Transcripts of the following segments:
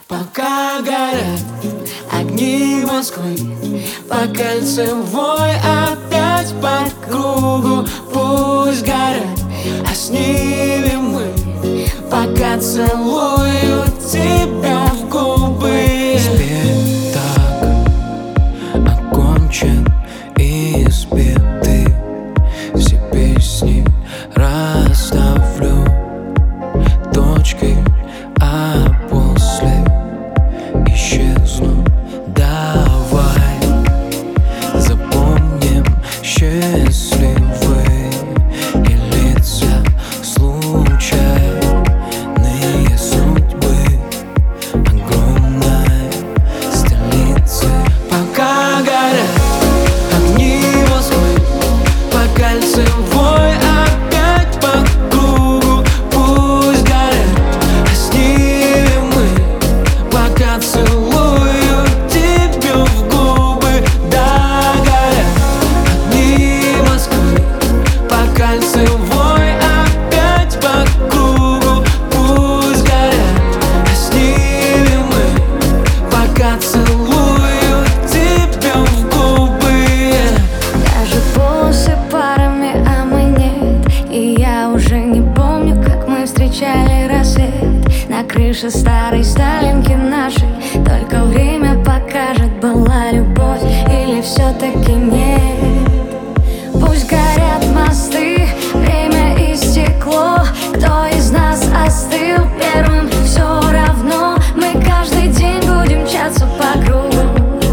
Пока горят огни Москвы, по Кольцевой опять по кругу. Пусть горят, а с ними мы, пока целую тебя в губы. Спеть так окончен и спеты, все песни расставлю точкой, а после исчезну. Давай запомним счастливые и лица, случайные судьбы огромной столицы. Пока горят огни Москвы, по Кольцевой опять по кругу. Пусть горят, а с ними мы, пока целую тебя в губы. Да, горят огни Москвы, по Кольцевой опять по кругу. Пусть горят, а с ними мы, пока целую тебя в губы. Даже полосы парами, а мы нет. И я уже не помню, как мы встречали рассвет на крыше старой Сталинки нашей. Только время покажет, была любовь или все-таки нет. Пусть горят мосты, время истекло. Кто из нас остыл первым, все равно. Мы каждый день будем мчаться по кругу,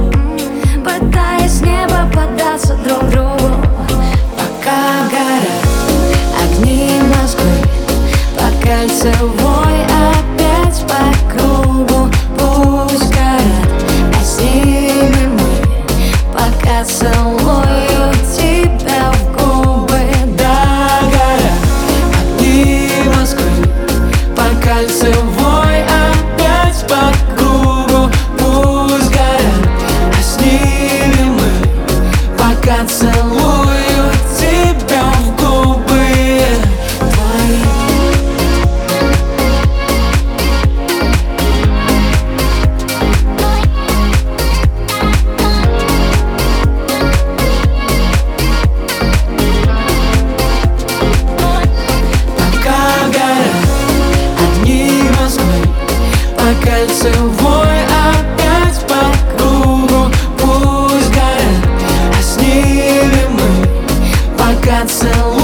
пытаясь с неба податься друг другу. Пока горят огни Москвы, по Кольцевой опять по кругу. Пусть горят, а с ними мы, пока целую тебя в губы. Да, горят огни Москвы, по Кольцевой опять по кругу. Пусть горят, а с ними мы, пока целую тебя в губы твои. Пока горят огни Москвы, по Кольцевой опять по кругу. Пусть горят, а с ними мы, пока целую